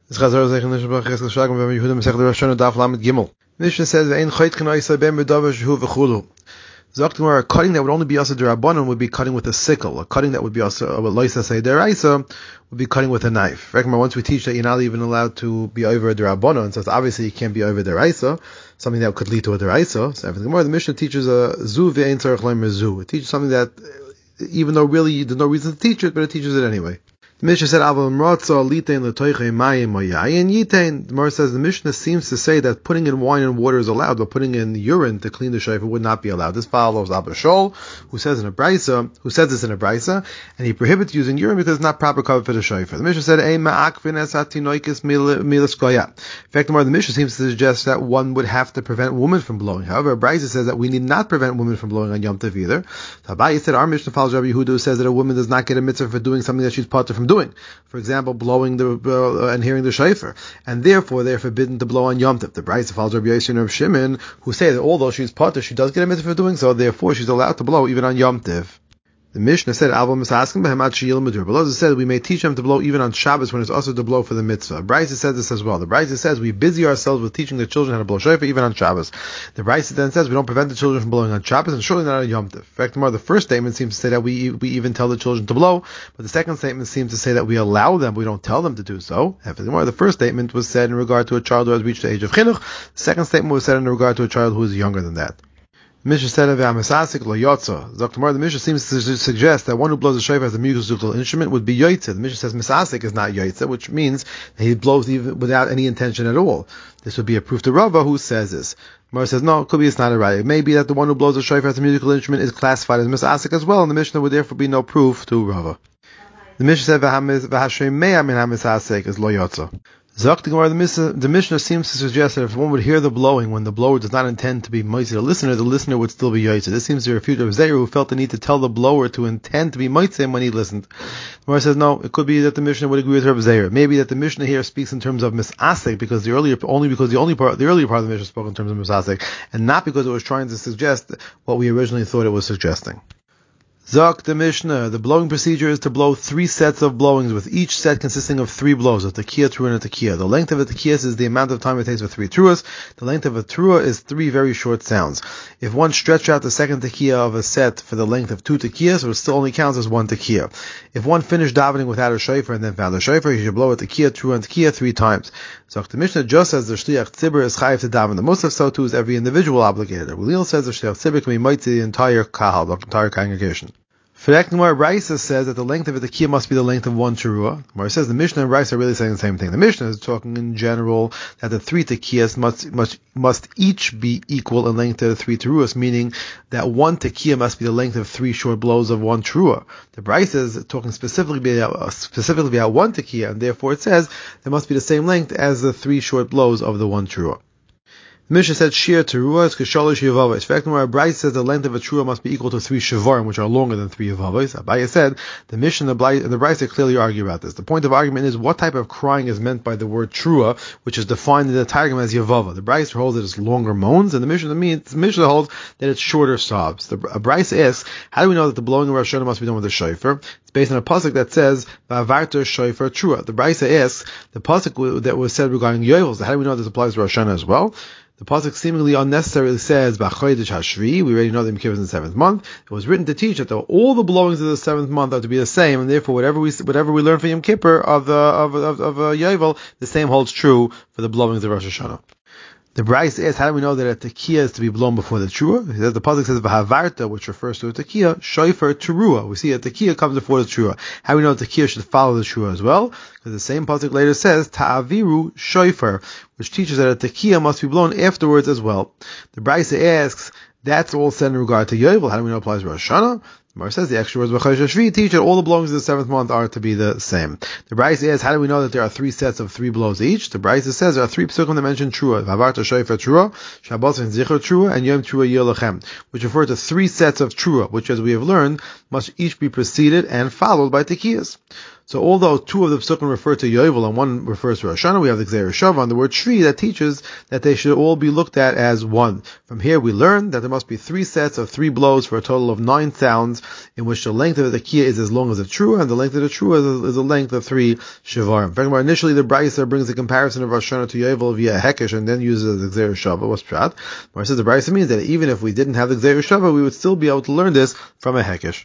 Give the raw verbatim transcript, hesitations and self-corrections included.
Mishnah says, "Ve'ein chaytchin oisei ben b'davar shehu v'chulu." Zoktimar, a cutting that would only be asa d'Rabbanan would be cutting with a sickle. A cutting that would be asa loisa say deraisa would be cutting with a knife. Once we teach that you're not even allowed to be over a d'Rabbanan, so it's obviously you can't be over deraisa, something that could lead to a deraisa. So the Gemara, the Mishnah teaches a zu ve'ein tzarich leimer zu. It teaches something that, even though really there's no reason to teach it, but it teaches it anyway. The Mishnah said, "Aval mratza litein letoichei mayim moyayin yitain." The Gemara says the Mishnah seems to say that putting in wine and water is allowed, but putting in urine to clean the shofar would not be allowed. This follows Abba Shol, who says in a brisa, who says this in a brisa, and he prohibits using urine because it's not proper cover for the shofar. The Mishnah said, "Ein ma'akvin es hatinoikis milas koya." In fact, the Mishnah seems to suggest that one would have to prevent women from blowing. However, a brisa says that we need not prevent women from blowing on Yom Tov either. So Abaye said our Mishnah follows Rabbi Yehuda, who says that a woman does not get a mitzvah for doing something that she's parted from doing. For example, blowing the uh, and hearing the shofar, and therefore they're forbidden to blow on Yom Tov. The Brisa follows Rabbi Yossi and Rabbi Shimon, who say that although she's parted, she does get a mitzvah for doing so. Therefore, she's allowed to blow even on Yom Tov. The Mishnah said, "Alva misaskim b'hemat sheyil medur." Below it said we may teach them to blow even on Shabbos when it's also to blow for the mitzvah. Brisa says this as well. The Brisa says we busy ourselves with teaching the children how to blow shofar even on Shabbos. The Brisa then says we don't prevent the children from blowing on Shabbos and surely not on Yom Tov. In fact, the first statement seems to say that we we even tell the children to blow, but the second statement seems to say that we allow them, we don't tell them to do so. The first statement was said in regard to a child who has reached the age of chinuch. The second statement was said in regard to a child who is younger than that. The Mishnah said, "V'amisasik lo yotza." The Mishnah seems to suggest that one who blows a shofar as a musical instrument would be yotza. The Mishnah says misasik is not yotza, which means that he blows even without any intention at all. This would be a proof to Rava, who says this. Gemara says, no, it could be it's not a right. It may be that the one who blows a shofar as a musical instrument is classified as misasik as well, and the Mishnah would therefore be no proof to Rava. The Mishnah said, "V'hashreimea min hamisasik" is lo yotza. The, the Mishnah seems to suggest that if one would hear the blowing when the blower does not intend to be moitzi the listener, the listener would still be yotzei. This seems to refute Rav Zeir, who felt the need to tell the blower to intend to be moitzi when he listened. The Gemara says no, it could be that the Mishnah would agree with Rav Zeir. Maybe that the Mishnah here speaks in terms of misasek because the earlier only because the only part the earlier part of the Mishnah spoke in terms of misasek, and not because it was trying to suggest what we originally thought it was suggesting. Zok the Mishnah, the blowing procedure is to blow three sets of blowings, with each set consisting of three blows, a tekiah, trua, and a tekiah. The length of a tekiah is the amount of time it takes for three truas. The length of a trua is three very short sounds. If one stretched out the second tekiah of a set for the length of two tekiahs, it still only counts as one tekiah. If one finished davening without a shofar and then found a shofar, he should blow a tekiah, trua, and tekiah three times. Zok the Mishnah just as the shliach tzibur is chayiv to daven the musaf, so too is every individual obligated. Ulil says the shliach tzibur can be mighty to the entire kahal, the entire congregation. For that, Gemara Raisa says that the length of a tekiah must be the length of one teruah. Gemara says the Mishnah and Raisa are really saying the same thing. The Mishnah is talking in general that the three tekiyahs must, must must each be equal in length to the three teruahs, meaning that one tekiah must be the length of three short blows of one teruah. The Raisa is talking specifically about, specifically about one tekiah, and therefore it says there must be the same length as the three short blows of the one teruah. The Mishnah said shir teruah is k'shalosh yavavos. In fact, where Abaye says the length of a teruah must be equal to three shavarim, which are longer than three yavavos. Abaye said the Mishnah and the Brisa clearly argue about this. The point of argument is what type of crying is meant by the word teruah, which is defined in the Targum as yavava. The Brisa holds that it's longer moans, and the Mishnah means the Mishnah holds that it's shorter sobs. The Brisa asks, how do we know that the blowing of Rosh Hashanah must be done with a shofar? It's based on a pasuk that says va'avarta shofar teruah. The Brisa asks the pasuk that was said regarding Yovel. How do we know this applies to Rosh Hashanah as well? The pasuk seemingly unnecessarily says B'chodesh Hashvi. We already know that Yom Kippur is in the seventh month. It was written to teach that the, all the blowings of the seventh month are to be the same, and therefore whatever we whatever we learn from Yom Kippur of the of of, of uh, Yovel, the same holds true for the blowings of Rosh Hashanah. The Brisa asks, how do we know that a tekiah is to be blown before the teruah? The pasuk says v'havarta, which refers to a tekiah, shofar teruah. We see a tekiah comes before the teruah. How do we know the tekiah should follow the teruah as well? Because the same pasuk later says ta'aviru shofar, which teaches that a tekiah must be blown afterwards as well. The Brisa asks, that's all said in regard to Yovel. How do we know it applies to Rosh Hashanah? The Gemara says the extra words B'chodesh Hashvi teach that all the blowings of the seventh month are to be the same. The Brisa asks, how do we know that there are three sets of three blows each? The Brisa says there are three psukim that mention Trua, V'avarta shofar Trua, Shabbos and Zichur Trua, and Yom Trua Yilachem, which refer to three sets of Trua, which, as we have learned, must each be preceded and followed by tekiyas. So although two of the psukim refer to Yovel and one refers to Rosh Hashanah, we have the Gzeir Shava on the word Shvi that teaches that they should all be looked at as one. From here we learn that there must be three sets of three blows for a total of nine sounds, in which the length of the Tekiah is as long as a Trua, and the length of the Trua is a length of three Shivarim. Initially the Brisa brings the comparison of Rosh Hashanah to Yovel via Hekesh and then uses the Gzeir Shava. What's Pshat? Where it says the Brisa means that even if we didn't have the Gzeir Shava, we would still be able to learn this from a Hekesh.